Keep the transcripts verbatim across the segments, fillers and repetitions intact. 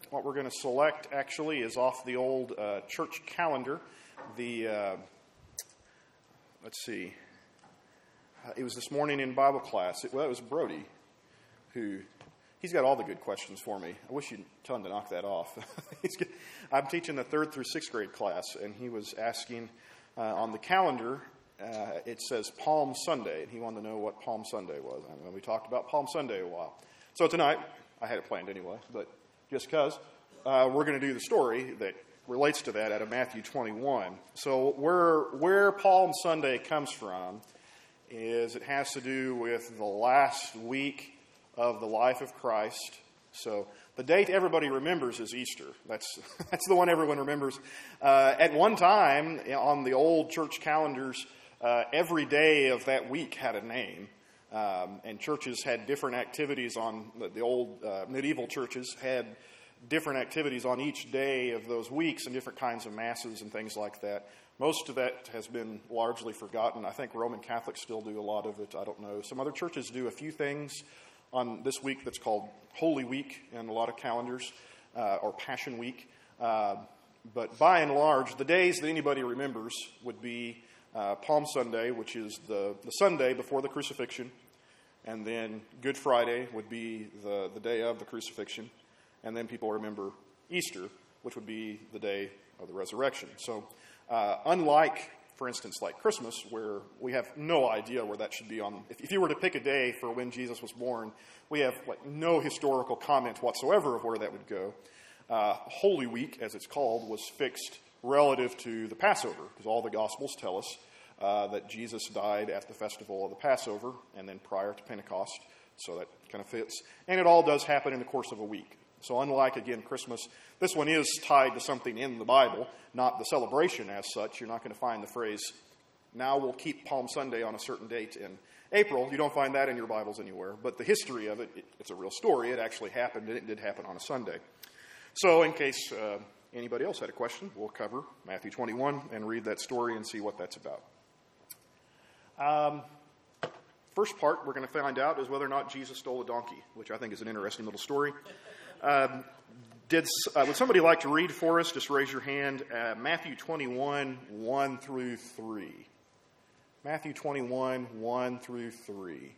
what we're going to select actually is off the old uh, church calendar. The, uh, let's see, uh, it was this morning in Bible class. It, well, it was Brody who, he's got all the good questions for me. I wish you'd tell him to knock that off. He's good. I'm teaching the third through sixth grade class, and he was asking uh, on the calendar, uh, it says Palm Sunday, and he wanted to know what Palm Sunday was. And we talked about Palm Sunday a while. So tonight, I had it planned anyway, but just because, uh, we're going to do the story that relates to that out of Matthew twenty-one. So where where Palm Sunday comes from is it has to do with the last week of the life of Christ. So the date everybody remembers is Easter. That's that's the one everyone remembers. Uh, at one time, on the old church calendars, uh, every day of that week had a name. Um, and churches had different activities on, the, the old uh, medieval churches had different activities on each day of those weeks and different kinds of masses and things like that. Most of that has been largely forgotten. I think Roman Catholics still do a lot of it. I don't know. Some other churches do a few things on this week that's called Holy Week in a lot of calendars, uh, or Passion Week. Uh, but by and large, the days that anybody remembers would be Uh, Palm Sunday, which is the, the Sunday before the crucifixion, and then Good Friday would be the, the day of the crucifixion, and then people remember Easter, which would be the day of the resurrection. So uh, unlike, for instance, like Christmas, where we have no idea where that should be on, if, if you were to pick a day for when Jesus was born, we have like no historical comment whatsoever of where that would go. Uh, Holy Week, as it's called, was fixed relative to the Passover, because all the Gospels tell us uh, that Jesus died at the festival of the Passover and then prior to Pentecost, so that kind of fits. And it all does happen in the course of a week. So unlike, again, Christmas, this one is tied to something in the Bible, not the celebration as such. You're not going to find the phrase, now we'll keep Palm Sunday on a certain date in April. You don't find that in your Bibles anywhere. But the history of it, it it's a real story. It actually happened, and it did happen on a Sunday. So in case Uh, anybody else had a question, we'll cover Matthew twenty-one and read that story and see what that's about. Um, first part we're going to find out is whether or not Jesus stole a donkey, which I think is an interesting little story. Um, did uh, would somebody like to read for us? Just raise your hand. Uh, Matthew twenty-one, one through three. Matthew twenty-one, one through three.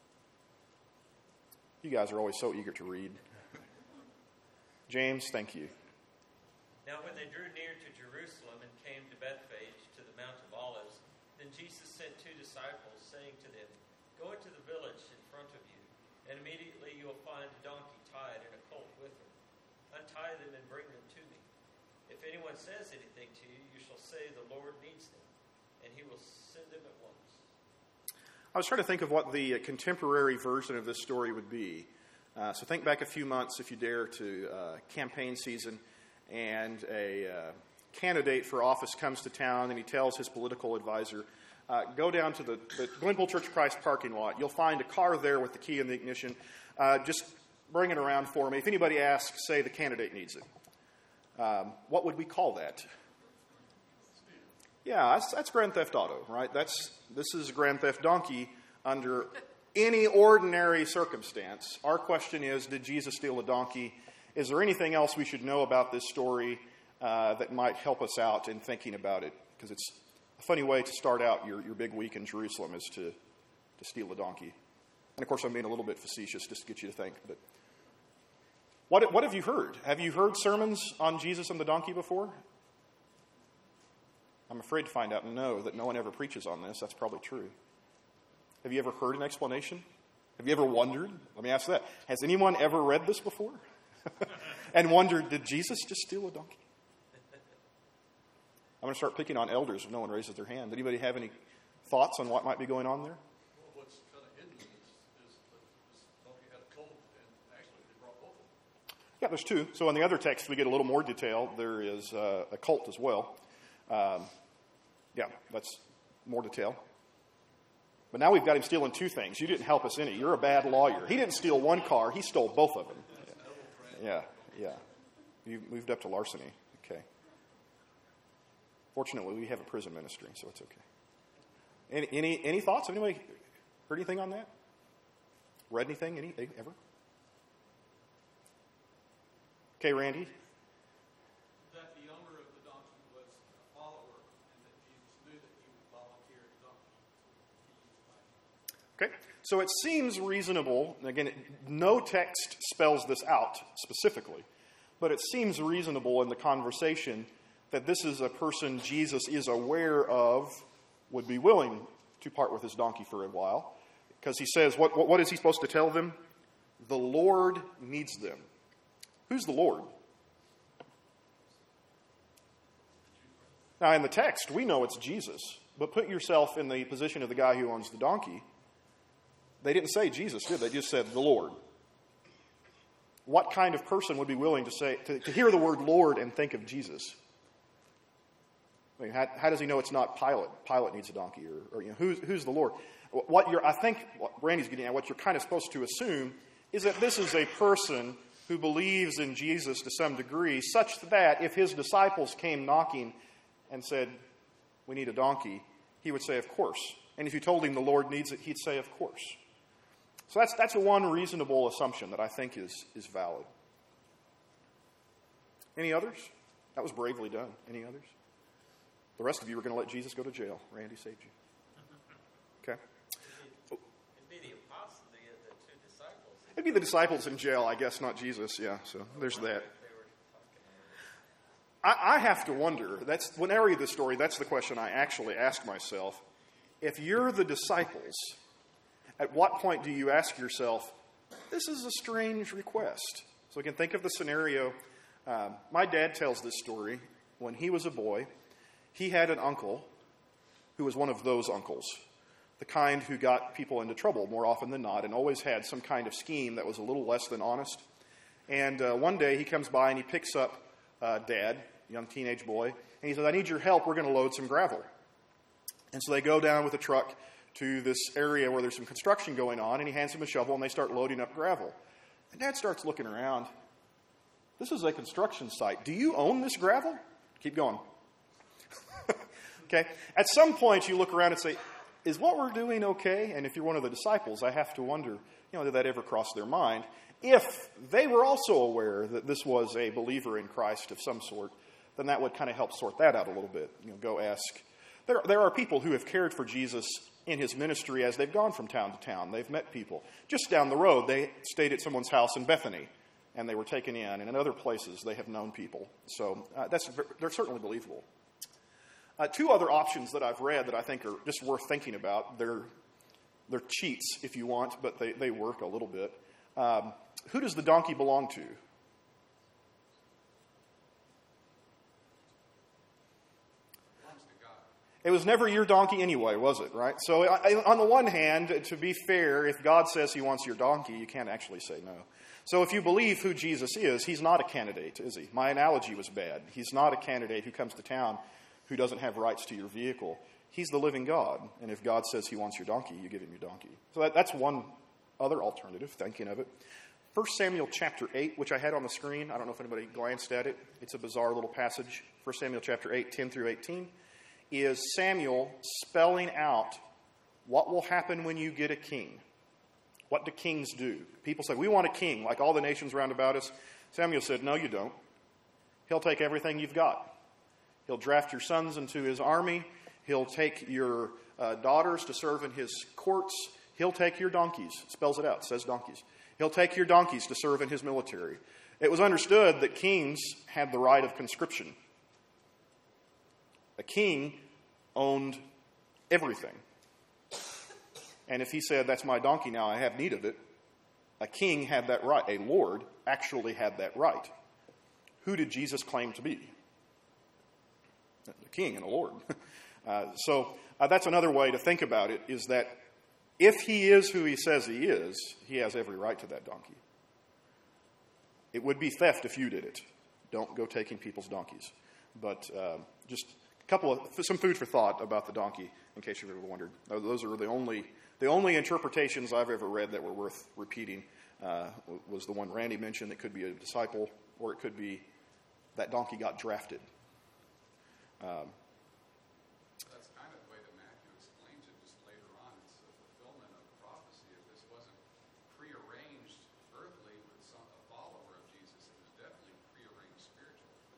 You guys are always so eager to read. James, thank you. Now when they drew near to Jerusalem and came to Bethphage, to the Mount of Olives, then Jesus sent two disciples, saying to them, Go into the village in front of you, and immediately you will find a donkey tied and a colt with her. Untie them and bring them to me. If anyone says anything to you, you shall say, The Lord needs them, and he will send them at once. I was trying to think of what the contemporary version of this story would be. Uh, so think back a few months, if you dare, to uh, campaign season, and a uh, candidate for office comes to town and he tells his political advisor, uh, go down to the, the Glenpool Church of Christ parking lot. You'll find a car there with the key in the ignition. Uh, just bring it around for me. If anybody asks, say the candidate needs it. Um, what would we call that? Yeah, that's, that's Grand Theft Auto, right? That's This is a Grand Theft Donkey under any ordinary circumstance. Our question is, did Jesus steal a donkey? Is there anything else we should know about this story uh, that might help us out in thinking about it? Because it's a funny way to start out your, your big week in Jerusalem is to, to steal a donkey. And, of course, I'm being a little bit facetious just to get you to think. But what, what have you heard? Have you heard sermons on Jesus and the donkey before? I'm afraid to find out no, that no one ever preaches on this. That's probably true. Have you ever heard an explanation? Have you ever wondered? Let me ask that. Has anyone ever read this before? And wondered, did Jesus just steal a donkey? I'm going to start picking on elders if no one raises their hand. Anybody have any thoughts on what might be going on there? Well, what's kind of hidden is, is that this donkey had a colt, and actually they brought both of them. Yeah, there's two. So in the other text, we get a little more detail. There is uh, a colt as well. Um, yeah, that's more detail. But now we've got him stealing two things. You didn't help us any. You're a bad lawyer. He didn't steal one car. He stole both of them. Yeah, yeah. You moved up to larceny. Okay. Fortunately, we have a prison ministry, so it's okay. Any any, any thoughts? Anybody heard anything on that? Read anything? Any ever? Okay, Randy? That the owner of the donkey was a follower and that Jesus knew that he would volunteer the donkey. Okay, so it seems reasonable, and again, no text spells this out specifically, but it seems reasonable in the conversation that this is a person Jesus is aware of, would be willing to part with his donkey for a while, because he says, what, what, what is he supposed to tell them? The Lord needs them. Who's the Lord? Now, in the text, we know it's Jesus, but put yourself in the position of the guy who owns the donkey. They didn't say Jesus, did they? They just said the Lord. What kind of person would be willing to say to, to hear the word Lord and think of Jesus? I mean, how, how does he know it's not Pilate? Pilate needs a donkey, or, or you know, who's, who's the Lord? What you're, I think, what Randy's getting at, what you're kind of supposed to assume is that this is a person who believes in Jesus to some degree, such that if his disciples came knocking and said, "We need a donkey," he would say, "Of course." And if you told him the Lord needs it, he'd say, "Of course." So that's that's one reasonable assumption that I think is is valid. Any others? That was bravely done. Any others? The rest of you are going to let Jesus go to jail. Randy saved you. Okay. It'd be the apostles, the, the two disciples. It'd be the disciples in jail, I guess, not Jesus. Yeah, so there's that. I, I have to wonder, that's when I read this story, that's the question I actually ask myself. If you're the disciples, at what point do you ask yourself, this is a strange request? So you can think of the scenario. Um, my dad tells this story. When he was a boy, he had an uncle who was one of those uncles, the kind who got people into trouble more often than not and always had some kind of scheme that was a little less than honest. And uh, one day he comes by and he picks up uh, Dad, young teenage boy, and he says, "I need your help. We're going to load some gravel." And so they go down with a truck to this area where there's some construction going on, and he hands him a shovel, and they start loading up gravel. And Dad starts looking around. This is a construction site. Do you own this gravel? Keep going. Okay. At some point, you look around and say, is what we're doing okay? And if you're one of the disciples, I have to wonder, you know, did that ever cross their mind? If they were also aware that this was a believer in Christ of some sort, then that would kind of help sort that out a little bit. You know, go ask. There, there are people who have cared for Jesus in his ministry as they've gone from town to town. They've met people. Just down the road, they stayed at someone's house in Bethany, and they were taken in. And in other places, they have known people. So uh, that's they're certainly believable. Uh, two other options that I've read that I think are just worth thinking about. They're, they're cheats, if you want, but they, they work a little bit. Um, who does the donkey belong to? It was never your donkey anyway, was it, right? So I, on the one hand, to be fair, if God says he wants your donkey, you can't actually say no. So if you believe who Jesus is, he's not a candidate, is he? My analogy was bad. He's not a candidate who comes to town who doesn't have rights to your vehicle. He's the living God. And if God says he wants your donkey, you give him your donkey. So that, that's one other alternative, thinking of it. First Samuel chapter eight, which I had on the screen. I don't know if anybody glanced at it. It's a bizarre little passage. First Samuel chapter eight, ten through eighteen, is Samuel spelling out what will happen when you get a king. What do kings do? People say, we want a king, like all the nations round about us. Samuel said, no, you don't. He'll take everything you've got. He'll draft your sons into his army. He'll take your uh, daughters to serve in his courts. He'll take your donkeys. Spells it out. Says donkeys. He'll take your donkeys to serve in his military. It was understood that kings had the right of conscription. A king owned everything. And if he said, that's my donkey now, I have need of it, a king had that right. A lord actually had that right. Who did Jesus claim to be? A king and a lord. Uh, so uh, that's another way to think about it, is that if he is who he says he is, he has every right to that donkey. It would be theft if you did it. Don't go taking people's donkeys. But uh, just a couple of, some food for thought about the donkey, in case you've ever wondered. Those are the only the only interpretations I've ever read that were worth repeating. Uh, was the one Randy mentioned. It could be a disciple, or it could be that donkey got drafted. Um, That's kind of the way that Matthew explains it just later on. It's a fulfillment of prophecy. If this wasn't prearranged earthly with some, a follower of Jesus, it was definitely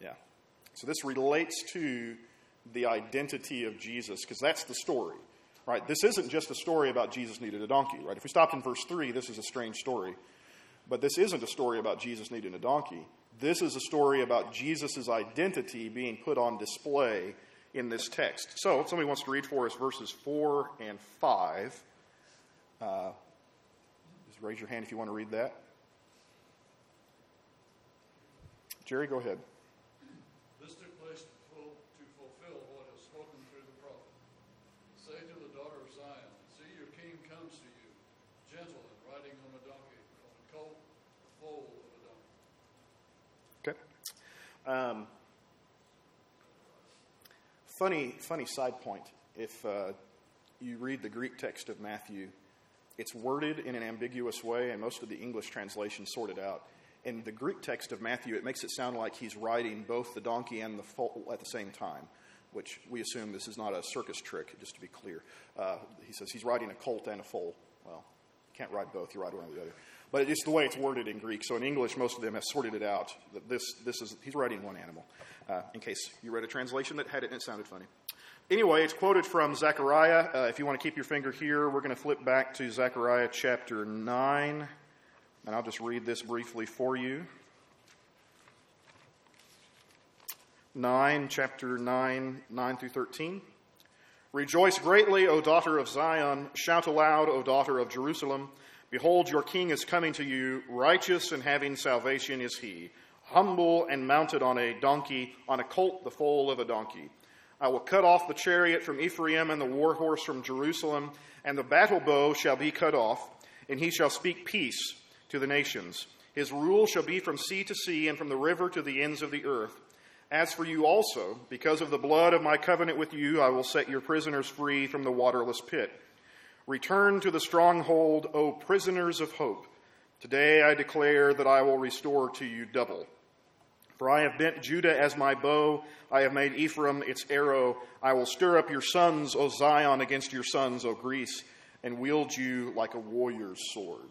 Yeah. So this relates to the identity of Jesus, because that's the story, right? This isn't just a story about Jesus needed a donkey, right? If we stopped in verse three, this is a strange story. But this isn't a story about Jesus needing a donkey. This is a story about Jesus' identity being put on display in this text. So, if somebody wants to read for us verses four and five. Uh, just raise your hand if you want to read that. Jerry, go ahead. This took place to full- to fulfill what is spoken through the prophet. Say to the daughter of Zion, see, your king comes to you, gentle and riding on a donkey, on a colt, the foal of a donkey. Okay. Um, funny, funny side point. If uh, you read the Greek text of Matthew, it's worded in an ambiguous way, and most of the English translations sort it out. In the Greek text of Matthew, it makes it sound like he's riding both the donkey and the foal at the same time, which we assume this is not a circus trick, just to be clear. Uh, he says he's riding a colt and a foal. Well, you can't ride both, you ride one or the other. But it's the way it's worded in Greek. So in English, most of them have sorted it out. That this, this is he's riding one animal, uh, in case you read a translation that had it and it sounded funny. Anyway, it's quoted from Zechariah. Uh, if you want to keep your finger here, we're going to flip back to Zechariah chapter nine. And I'll just read this briefly for you. nine, chapter nine, nine through thirteen. Rejoice greatly, O daughter of Zion. Shout aloud, O daughter of Jerusalem. Behold, your king is coming to you. Righteous and having salvation is he. Humble and mounted on a donkey, on a colt, the foal of a donkey. I will cut off the chariot from Ephraim and the war horse from Jerusalem, and the battle bow shall be cut off, and he shall speak peace to the nations. His rule shall be from sea to sea and from the river to the ends of the earth. As for you also, because of the blood of my covenant with you, I will set your prisoners free from the waterless pit. Return to the stronghold, O prisoners of hope. Today I declare that I will restore to you double. For I have bent Judah as my bow. I have made Ephraim its arrow. I will stir up your sons, O Zion, against your sons, O Greece, and wield you like a warrior's sword.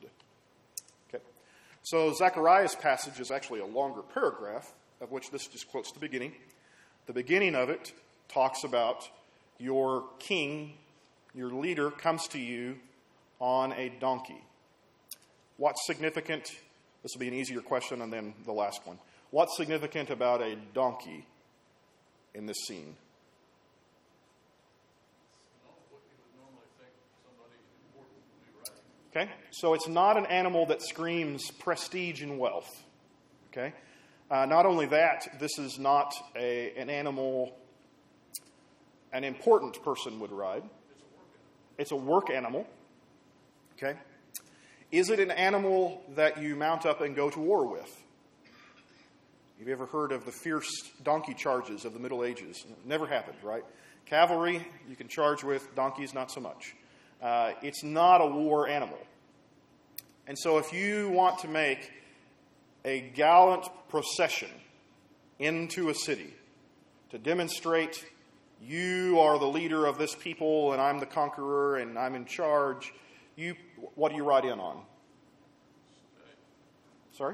So Zechariah's passage is actually a longer paragraph, of which this just quotes the beginning. The beginning of it talks about your king, your leader, comes to you on a donkey. What's significant? This will be an easier question, and then the last one. What's significant about a donkey in this scene? Okay, so it's not an animal that screams prestige and wealth. Okay, uh, not only that, this is not a, an animal an important person would ride. It's a work animal. Okay, is it an animal that you mount up and go to war with? Have you ever heard of the fierce donkey charges of the Middle Ages? Never happened, right? Cavalry, you can charge with. Donkeys, not so much. Uh, it's not a war animal. And so if you want to make a gallant procession into a city to demonstrate you are the leader of this people and I'm the conqueror and I'm in charge, you what do you ride in on? Sorry?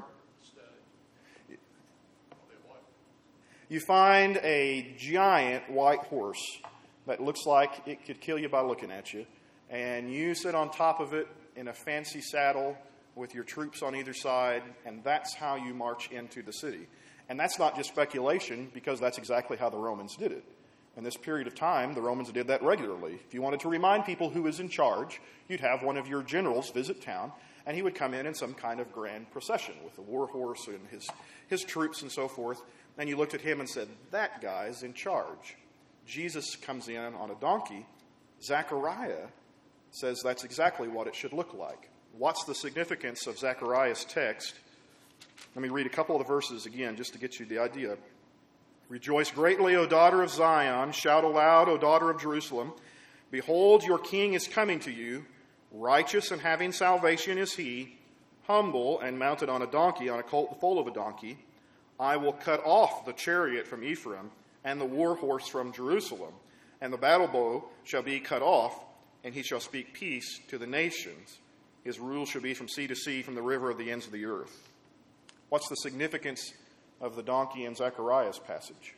You find a giant white horse that looks like it could kill you by looking at you. And you sit on top of it in a fancy saddle with your troops on either side, and that's how you march into the city. And that's not just speculation, because that's exactly how the Romans did it. In this period of time, the Romans did that regularly. If you wanted to remind people who was in charge, you'd have one of your generals visit town, and he would come in in some kind of grand procession with the war horse and his, his troops and so forth. And you looked at him and said, that guy's in charge. Jesus comes in on a donkey. Zechariah says that's exactly what it should look like. What's the significance of Zechariah's text? Let me read a couple of the verses again just to get you the idea. Rejoice greatly, O daughter of Zion. Shout aloud, O daughter of Jerusalem. Behold, your king is coming to you. Righteous and having salvation is he. Humble and mounted on a donkey, on a colt the foal of a donkey. I will cut off the chariot from Ephraim and the war horse from Jerusalem. And the battle bow shall be cut off, and he shall speak peace to the nations. His rule shall be from sea to sea, from the river of the ends of the earth. What's the significance of the donkey in Zechariah's passage?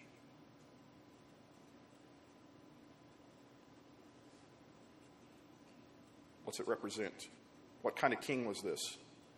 What's it represent? What kind of king was this?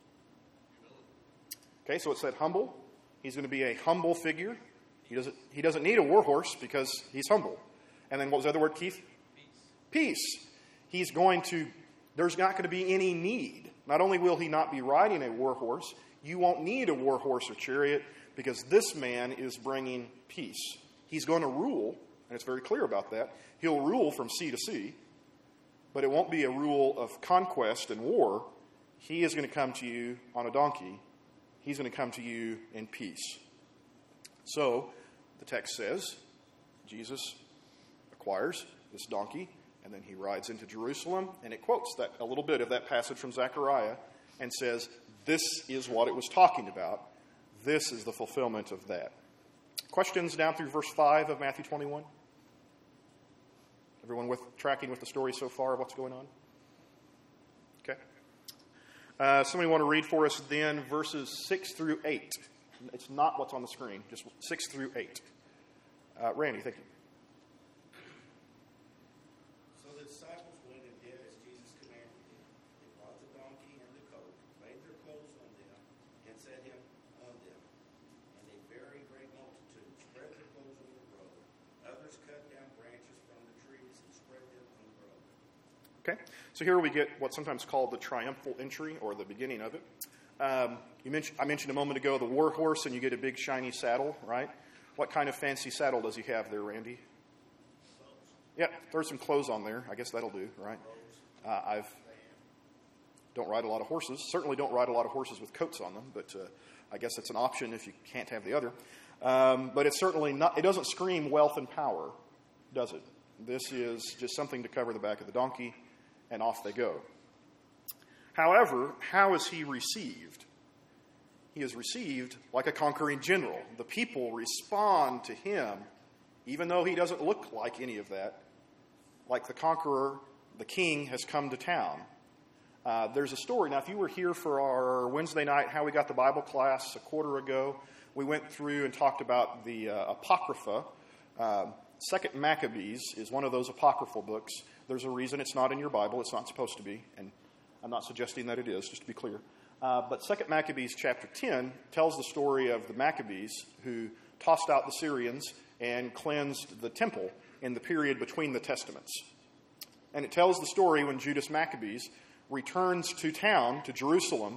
Okay, so it said humble. He's going to be a humble figure. He doesn't, he doesn't need a war horse because he's humble. And then what was the other word, Keith? Peace. Peace. He's going to, there's not going to be any need. Not only will he not be riding a war horse, you won't need a war horse or chariot because this man is bringing peace. He's going to rule, and it's very clear about that. He'll rule from sea to sea, but it won't be a rule of conquest and war. He is going to come to you on a donkey. He's going to come to you in peace. So, the text says, Jesus acquires this donkey, and then he rides into Jerusalem, and it quotes that a little bit of that passage from Zechariah and says, this is what it was talking about. This is the fulfillment of that. Questions down through verse five of Matthew twenty-one? Everyone with tracking with the story so far of what's going on? Okay. Uh, somebody want to read for us then verses six through eight. It's not what's on the screen, just six through eight. Uh, Randy, thank you. So the disciples went and did as Jesus commanded them. They brought the donkey and the colt, laid their clothes on them, and set him on them. And a very great multitude spread their clothes on the road. Others cut down branches from the trees and spread them on the road. Okay, so here we get what's sometimes called the triumphal entry, or the beginning of it. Um, you mentioned, I mentioned a moment ago the war horse, and you get a big shiny saddle, right? What kind of fancy saddle does he have there, Randy? Yeah, throw some clothes on there. I guess that'll do, right? Uh, I've don't ride a lot of horses. Certainly don't ride a lot of horses with coats on them, but uh, I guess it's an option if you can't have the other. Um, but it's certainly not. It doesn't scream wealth and power, does it? This is just something to cover the back of the donkey, and off they go. However, how is he received? He is received like a conquering general. The people respond to him, even though he doesn't look like any of that, like the conqueror, the king has come to town. Uh, there's a story. Now, if you were here for our Wednesday night How We Got the Bible class a quarter ago, we went through and talked about the uh, Apocrypha. Uh, Second Maccabees is one of those apocryphal books. There's a reason it's not in your Bible. It's not supposed to be, and I'm not suggesting that it is, just to be clear. Uh, but Second Maccabees chapter ten tells the story of the Maccabees who tossed out the Syrians and cleansed the temple in the period between the Testaments. And it tells the story when Judas Maccabees returns to town, to Jerusalem,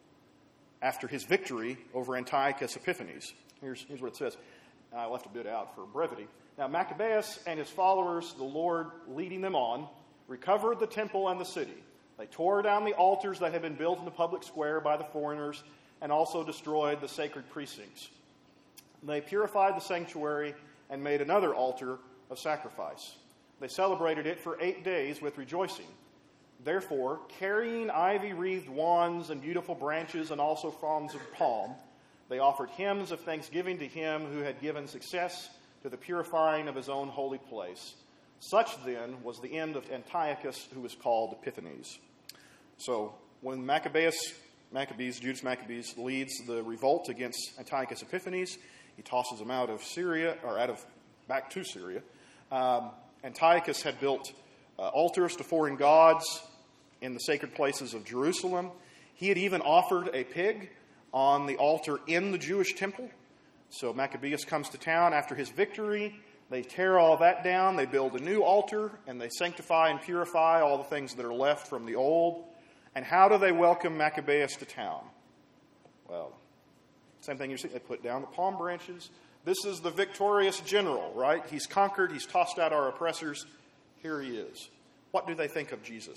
after his victory over Antiochus Epiphanes. Here's, here's what it says. I left a bit out for brevity. Now, Maccabeus and his followers, the Lord leading them on, recovered the temple and the city. They tore down the altars that had been built in the public square by the foreigners and also destroyed the sacred precincts. They purified the sanctuary and made another altar of sacrifice. They celebrated it for eight days with rejoicing. Therefore, carrying ivy-wreathed wands and beautiful branches and also fronds of palm, they offered hymns of thanksgiving to him who had given success to the purifying of his own holy place. Such, then, was the end of Antiochus, who was called Epiphanes. So, when Maccabeus, Maccabees, Judas Maccabees, leads the revolt against Antiochus Epiphanes, he tosses him out of Syria, or out of, back to Syria. Um, Antiochus had built uh, altars to foreign gods in the sacred places of Jerusalem. He had even offered a pig on the altar in the Jewish temple. So Maccabeus comes to town after his victory. They tear all that down, they build a new altar, and they sanctify and purify all the things that are left from the old. And how do they welcome Maccabeus to town? Well, same thing you see. They put down the palm branches. This is the victorious general, right? He's conquered, he's tossed out our oppressors. Here he is. What do they think of Jesus?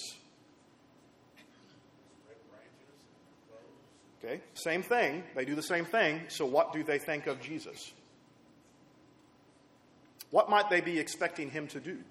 Okay, same thing. They do the same thing. So what do they think of Jesus? What might they be expecting him to do?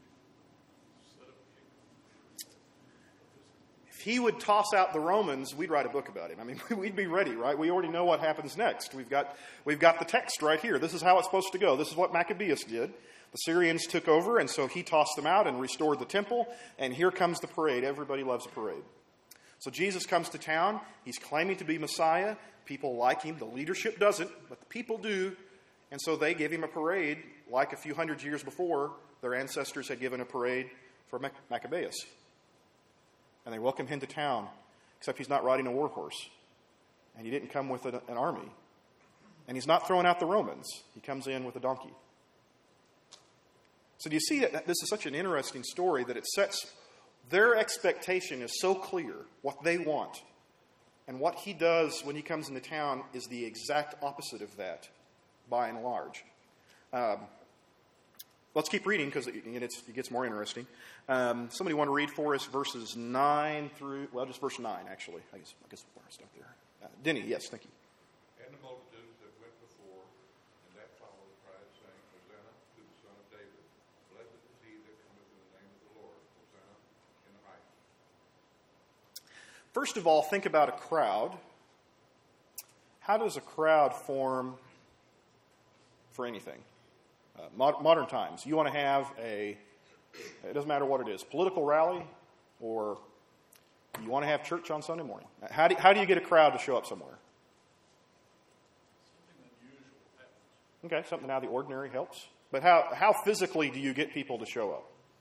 If he would toss out the Romans, we'd write a book about him. I mean, we'd be ready, right? We already know what happens next. We've got, we've got the text right here. This is how it's supposed to go. This is what Maccabeus did. The Syrians took over, and so he tossed them out and restored the temple. And here comes the parade. Everybody loves a parade. So Jesus comes to town. He's claiming to be Messiah. People like him. The leadership doesn't, but the people do. And so they give him a parade like a few hundred years before their ancestors had given a parade for Mac- Maccabeus. And they welcome him to town, except he's not riding a war horse. And he didn't come with an, an army. And he's not throwing out the Romans. He comes in with a donkey. So do you see that this is such an interesting story that it sets their expectation is so clear, what they want. And what he does when he comes into town is the exact opposite of that, by and large. Um, let's keep reading because it, it gets more interesting. Um, somebody want to read for us verses nine through, well, just verse nine, actually. I guess, I guess we'll start there. Uh, Denny, yes, thank you. And the multitudes that went before and that followed cried, saying, Hosanna to the Son of David. Blessed is he that cometh in the name of the Lord. Hosanna in the highest. First of all, think about a crowd. How does a crowd form for anything? Uh, mod- modern times. You want to have a, it doesn't matter what it is, political rally, or you want to have church on Sunday morning. How do, how do you get a crowd to show up somewhere? Something unusual happens. Okay, something out of the ordinary helps. But how, how physically do you get people to show up?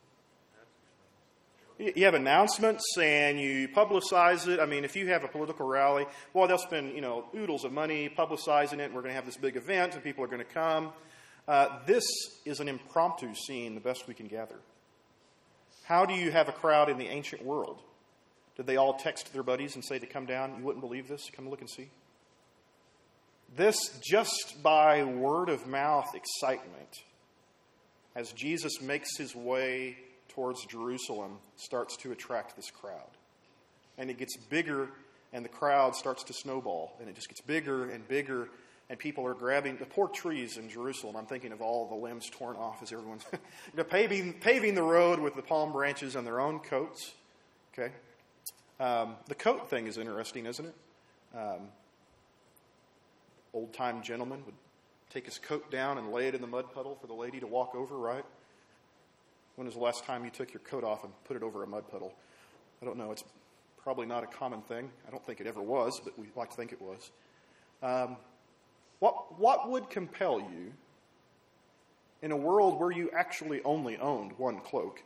You, you have announcements and you publicize it. I mean, if you have a political rally, well, they'll spend, you know, oodles of money publicizing it, and we're going to have this big event, and people are going to come. Uh, this is an impromptu scene, the best we can gather. How do you have a crowd in the ancient world? Did they all text their buddies and say to come down? You wouldn't believe this. Come look and see. This, just by word of mouth excitement, as Jesus makes his way towards Jerusalem, starts to attract this crowd. And it gets bigger, and the crowd starts to snowball. And it just gets bigger and bigger, and people are grabbing the poor trees in Jerusalem. I'm thinking of all the limbs torn off as everyone's paving, paving the road with the palm branches on their own coats. Okay? Um, the coat thing is interesting, isn't it? Um, old-time gentleman would take his coat down and lay it in the mud puddle for the lady to walk over, right? When was the last time you took your coat off and put it over a mud puddle? I don't know. It's probably not a common thing. I don't think it ever was, but we like to think it was. Um, what, what would compel you in a world where you actually only owned one cloak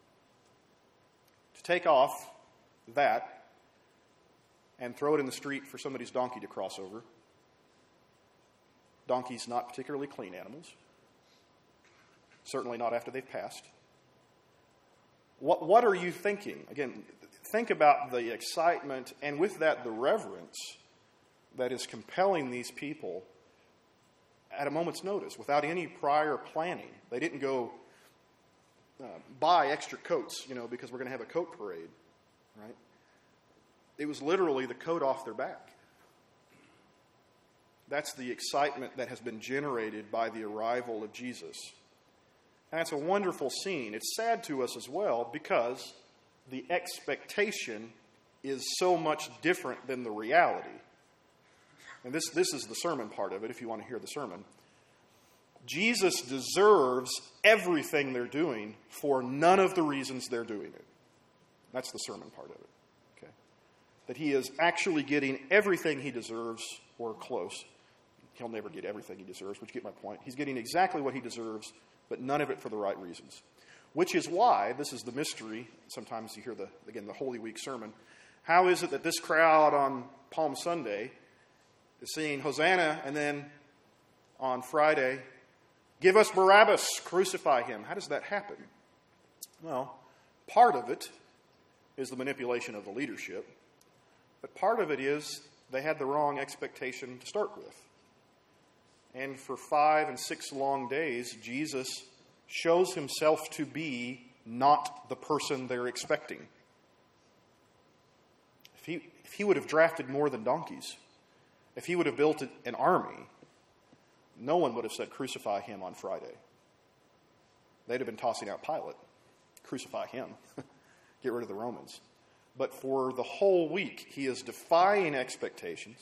to take off that and throw it in the street for somebody's donkey to cross over? Donkeys not particularly clean animals. Certainly not after they've passed. What, what are you thinking? Again, think about the excitement and with that the reverence that is compelling these people at a moment's notice without any prior planning. They didn't go uh, buy extra coats, you know, because we're going to have a coat parade, right? It was literally the coat off their back. That's the excitement that has been generated by the arrival of Jesus. And that's a wonderful scene. It's sad to us as well because the expectation is so much different than the reality. And this, this is the sermon part of it, if you want to hear the sermon. Jesus deserves everything they're doing for none of the reasons they're doing it. That's the sermon part of it. Okay? That he is actually getting everything he deserves, or close. He'll never get everything he deserves, but you get my point. He's getting exactly what he deserves, but none of it for the right reasons. Which is why, this is the mystery, sometimes you hear, the again, the Holy Week sermon. How is it that this crowd on Palm Sunday is singing Hosanna, and then on Friday, give us Barabbas, crucify him? How does that happen? Well, part of it is the manipulation of the leadership, but part of it is they had the wrong expectation to start with. And for five and six long days, Jesus shows himself to be not the person they're expecting. If he, if he would have drafted more than donkeys, if he would have built an army, no one would have said, crucify him on Friday. They'd have been tossing out Pilate. Crucify him. Get rid of the Romans. But for the whole week, he is defying expectations.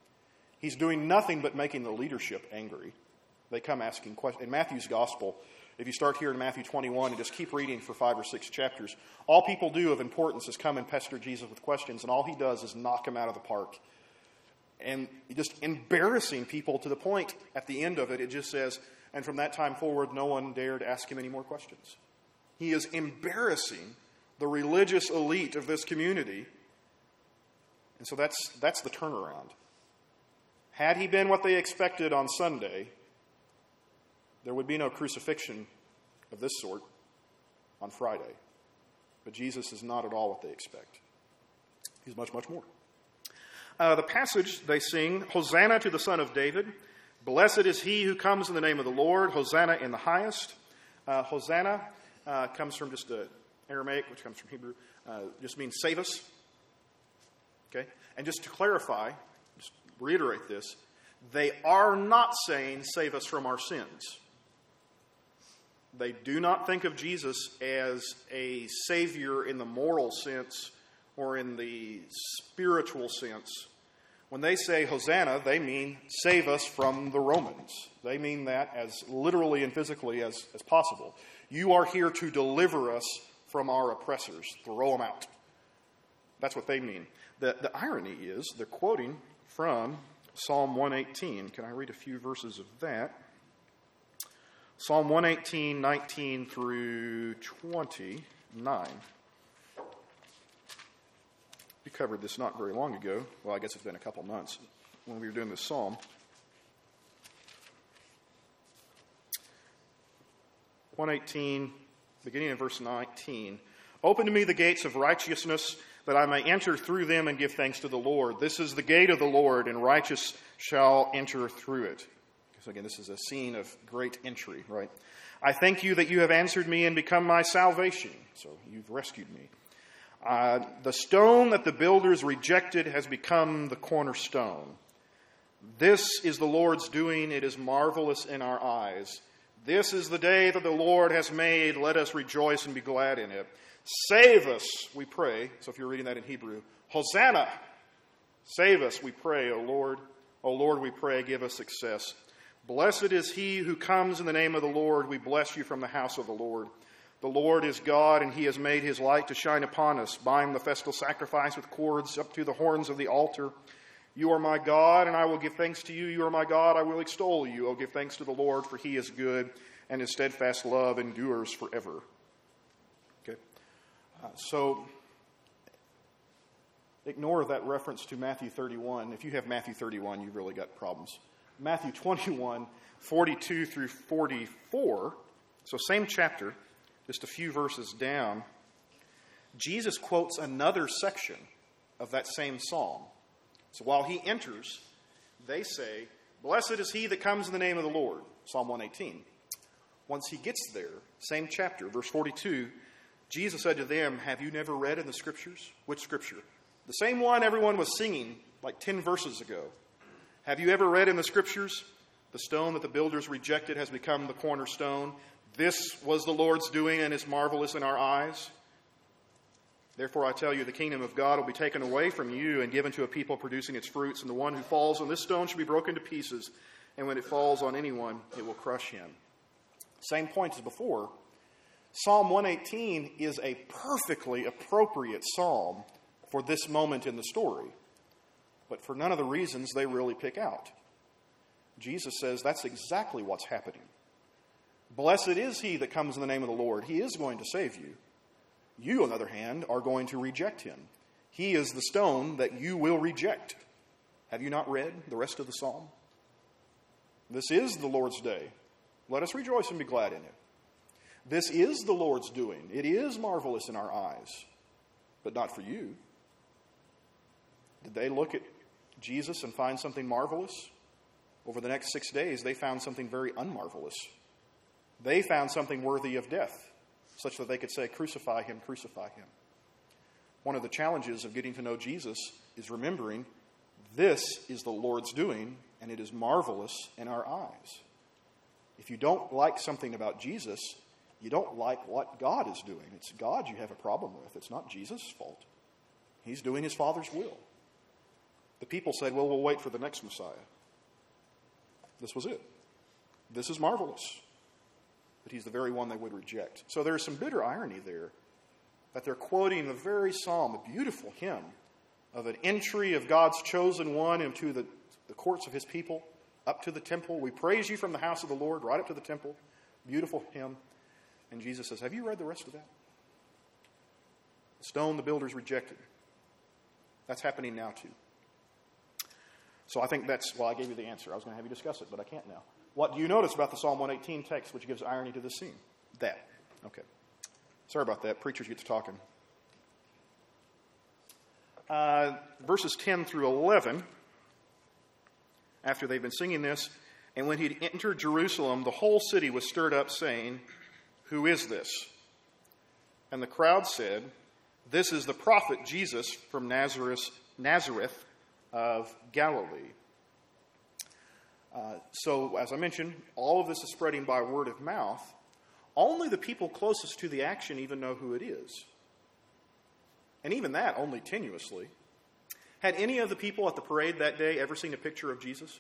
He's doing nothing but making the leadership angry. They come asking questions. In Matthew's gospel, If you start here in Matthew twenty-one and just keep reading for five or six chapters, all people do of importance is come and pester Jesus with questions, and all he does is knock him out of the park. And just embarrassing people to the point, at the end of it, it just says, and from that time forward, no one dared ask him any more questions. He is embarrassing the religious elite of this community. And so that's that's the turnaround. Had he been what they expected on Sunday, there would be no crucifixion of this sort on Friday. But Jesus is not at all what they expect. He's much, much more. Uh, the passage, they sing, Hosanna to the Son of David. Blessed is he who comes in the name of the Lord. Hosanna in the highest. Uh, Hosanna uh, comes from just uh, Aramaic, which comes from Hebrew. Uh, just means save us. Okay? And just to clarify, just reiterate this, they are not saying save us from our sins. They do not think of Jesus as a savior in the moral sense or in the spiritual sense. When they say Hosanna, they mean save us from the Romans. They mean that as literally and physically as, as possible. You are here to deliver us from our oppressors. Throw them out. That's what they mean. The, the irony is they're quoting from Psalm one eighteen. Can I read a few verses of that? Psalm one eighteen, nineteen through twenty-nine. We covered this not very long ago. Well, I guess it's been a couple months when we were doing this psalm. one eighteen, beginning in verse nineteen. Open to me the gates of righteousness, that I may enter through them and give thanks to the Lord. This is the gate of the Lord, and righteous shall enter through it. So again, this is a scene of great entry, right? I thank you that you have answered me and become my salvation. So you've rescued me. Uh, the stone that the builders rejected has become the cornerstone. This is the Lord's doing. It is marvelous in our eyes. This is the day that the Lord has made. Let us rejoice and be glad in it. Save us, we pray. So if you're reading that in Hebrew, Hosanna. Save us, we pray, O Lord. O Lord, we pray, give us success. Blessed is he who comes in the name of the Lord. We bless you from the house of the Lord. The Lord is God, and he has made his light to shine upon us. Bind the festal sacrifice with cords up to the horns of the altar. You are my God, and I will give thanks to you. You are my God, I will extol you. O give thanks to the Lord, for he is good, and his steadfast love endures forever. Okay, uh, so ignore that reference to Matthew thirty-one. If you have Matthew thirty-one, you've really got problems. Matthew twenty-one, forty-two through forty-four, so same chapter, just a few verses down, Jesus quotes another section of that same psalm. So while he enters, they say, blessed is he that comes in the name of the Lord, Psalm one eighteen. Once he gets there, same chapter, verse forty-two, Jesus said to them, have you never read in the Scriptures? Which Scripture? The same one everyone was singing like ten verses ago. Have you ever read in the Scriptures? The stone that the builders rejected has become the cornerstone. This was the Lord's doing and is marvelous in our eyes. Therefore I tell you, the kingdom of God will be taken away from you and given to a people producing its fruits. And the one who falls on this stone shall be broken to pieces. And when it falls on anyone, it will crush him. Same point as before. Psalm one eighteen is a perfectly appropriate psalm for this moment in the story, but for none of the reasons they really pick out. Jesus says that's exactly what's happening. Blessed is he that comes in the name of the Lord. He is going to save you. You, on the other hand, are going to reject him. He is the stone that you will reject. Have you not read the rest of the psalm? This is the Lord's day. Let us rejoice and be glad in it. This is the Lord's doing. It is marvelous in our eyes, but not for you. Did they look at Jesus and find something marvelous? Over the next six days, they found something very unmarvelous. They found something worthy of death, such that they could say, crucify him, crucify him. One of the challenges of getting to know Jesus is remembering this is the Lord's doing, and it is marvelous in our eyes. If you don't like something about Jesus, you don't like what God is doing. It's God you have a problem with. It's not Jesus' fault. He's doing his Father's will. The people said, well, we'll wait for the next Messiah. This was it. This is marvelous. but he's the very one they would reject. So there's some bitter irony there, that they're quoting the very psalm, a beautiful hymn of an entry of God's chosen one into the, the courts of his people, up to the temple. We praise you from the house of the Lord, right up to the temple. Beautiful hymn. And Jesus says, have you read the rest of that? The stone the builders rejected. That's happening now too. So I think that's, well, I gave you the answer. I was going to have you discuss it, but I can't now. What do you notice about the Psalm one eighteen text, which gives irony to this scene? That. Okay. Sorry about that. Preachers get to talking. Uh, verses ten through eleven, after they've been singing this, and when he'd entered Jerusalem, the whole city was stirred up, saying, who is this? And the crowd said, this is the prophet Jesus from Nazareth, Nazareth of Galilee. Uh, so, as I mentioned, all of this is spreading by word of mouth. Only the people closest to the action even know who it is. And even that, only tenuously. Had any of the people at the parade that day ever seen a picture of Jesus?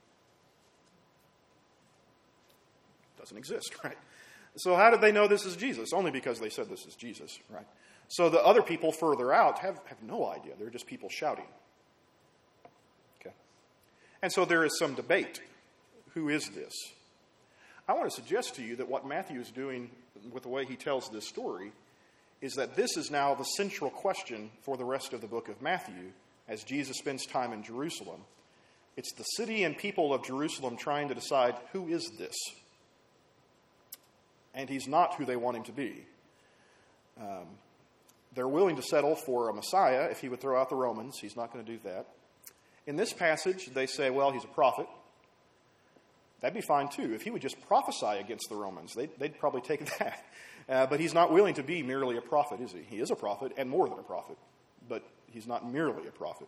Doesn't exist, right? So how did they know this is Jesus? Only because they said this is Jesus, right? So the other people further out have, have no idea. They're just people shouting. Okay. And so there is some debate. Who is this? I want to suggest to you that what Matthew is doing with the way he tells this story is that this is now the central question for the rest of the book of Matthew as Jesus spends time in Jerusalem. It's the city and people of Jerusalem trying to decide, who is this? And he's not who they want him to be. Um, they're willing to settle for a Messiah if he would throw out the Romans. He's not going to do that. In this passage, they say, well, he's a prophet. That'd be fine too. If he would just prophesy against the Romans, they'd, they'd probably take that. Uh, but he's not willing to be merely a prophet, is he? He is a prophet and more than a prophet. But he's not merely a prophet.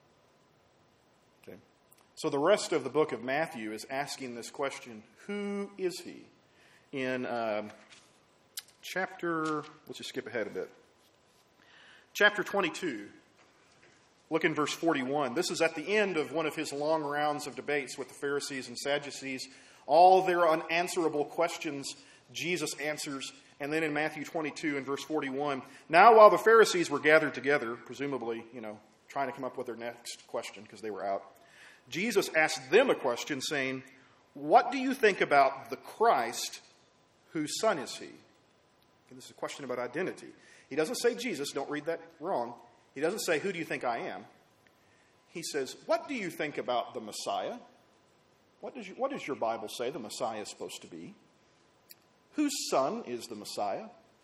Okay. So the rest of the book of Matthew is asking this question, who is he? In um, chapter, let's just skip ahead a bit. Chapter twenty-two, look in verse forty-one. This is at the end of one of his long rounds of debates with the Pharisees and Sadducees. All their unanswerable questions Jesus answers. And then in Matthew twenty-two and verse forty-one, now while the Pharisees were gathered together, presumably, you know, trying to come up with their next question because they were out, Jesus asked them a question saying, what do you think about the Christ? Whose son is he? And this is a question about identity. He doesn't say Jesus, don't read that wrong. He doesn't say, who do you think I am? He says, what do you think about the Messiah? What does, you, what does your Bible say the Messiah is supposed to be? Whose son is the Messiah?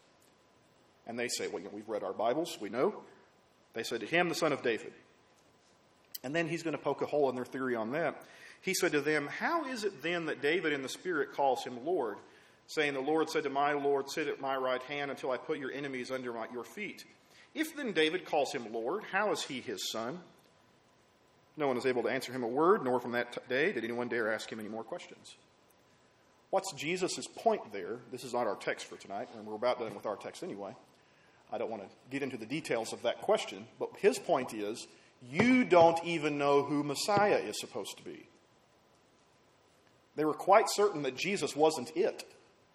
And they say, well, you know, we've read our Bibles, we know. They said to him, the son of David. And then he's going to poke a hole in their theory on that. He said to them, how is it then that David in the Spirit calls him Lord, saying, the Lord said to my Lord, sit at my right hand until I put your enemies under my, your feet. If then David calls him Lord, how is he his son? No one was able to answer him a word, nor from that day did anyone dare ask him any more questions. What's Jesus' point there? This is not our text for tonight, and we're about done with our text anyway. I don't want to get into the details of that question, but his point is, you don't even know who Messiah is supposed to be. They were quite certain that Jesus wasn't it.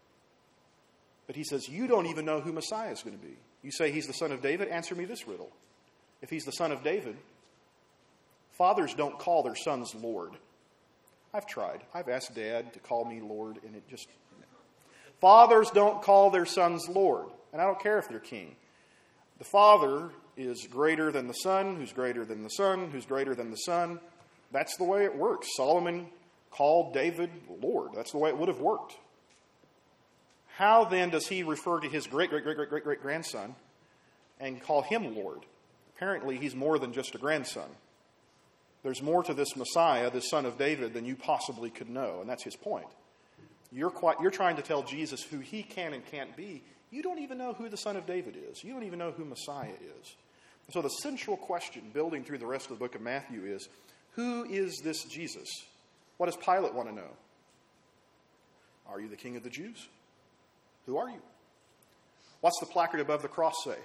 But he says, you don't even know who Messiah is going to be. You say he's the son of David? Answer me this riddle. If he's the son of David, fathers don't call their sons Lord. I've tried. I've asked Dad to call me Lord, and it just... Fathers don't call their sons Lord. And I don't care if they're king. The Father is greater than the Son, who's greater than the Son, who's greater than the Son. That's the way it works. Solomon called David Lord. That's the way it would have worked. How then does he refer to his great, great, great, great, great, great grandson and call him Lord? Apparently, he's more than just a grandson. There's more to this Messiah, this son of David, than you possibly could know, and that's his point. You're quite, you're trying to tell Jesus who he can and can't be. You don't even know who the son of David is. You don't even know who Messiah is. And so the central question building through the rest of the book of Matthew is, who is this Jesus? What does Pilate want to know? Are you the king of the Jews? Who are you? What's the placard above the cross say?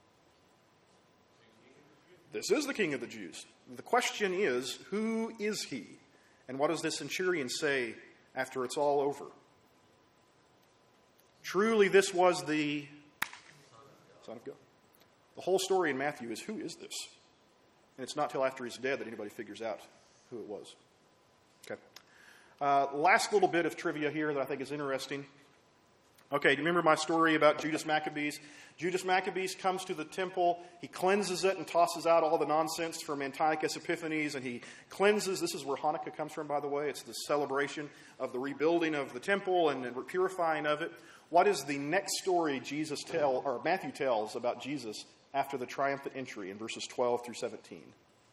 This is the king of the Jews. The question is, who is he? And what does this centurion say after it's all over? Truly this was the Son of God. The whole story in Matthew is, who is this? And it's not till after he's dead that anybody figures out who it was. Okay. Uh, last little bit of trivia here that I think is interesting. Okay, do you remember my story about Judas Maccabees? Judas Maccabees comes to the temple, he cleanses it and tosses out all the nonsense from Antiochus Epiphanes, and he cleanses. This is where Hanukkah comes from, by the way. It's the celebration of the rebuilding of the temple and the purifying of it. What is the next story Jesus tell, or Matthew tells about Jesus after the triumphant entry in verses twelve through seventeen?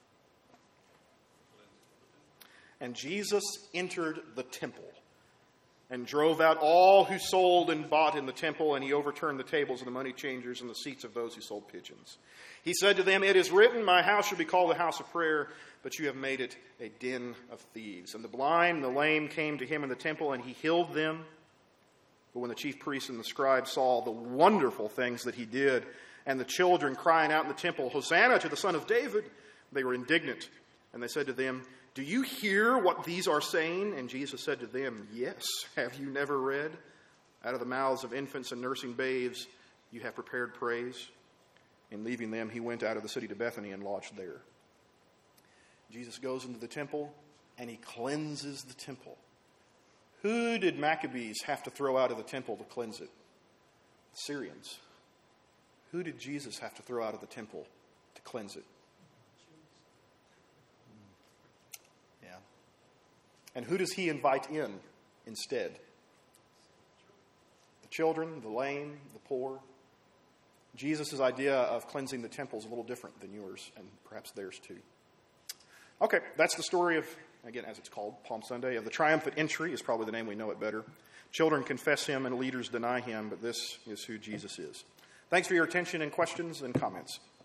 And Jesus entered the temple and drove out all who sold and bought in the temple, and he overturned the tables of the money changers and the seats of those who sold pigeons. He said to them, "It is written, my house shall be called a house of prayer, but you have made it a den of thieves." And the blind and the lame came to him in the temple, and he healed them. But when the chief priests and the scribes saw the wonderful things that he did, and the children crying out in the temple, "Hosanna to the Son of David," they were indignant. And they said to them, "Do you hear what these are saying?" And Jesus said to them, "Yes, have you never read? Out of the mouths of infants and nursing babes you have prepared praise." And leaving them, he went out of the city to Bethany and lodged there. Jesus goes into the temple and he cleanses the temple. Who did Maccabees have to throw out of the temple to cleanse it? The Syrians. Who did Jesus have to throw out of the temple to cleanse it? Yeah. And who does he invite in instead? The children, the lame, the poor. Jesus' idea of cleansing the temple is a little different than yours, and perhaps theirs too. Okay, that's the story of, again, as it's called, Palm Sunday, of the triumphant entry is probably the name we know it better. Children confess him and leaders deny him, but this is who Jesus is. Thanks for your attention and questions and comments.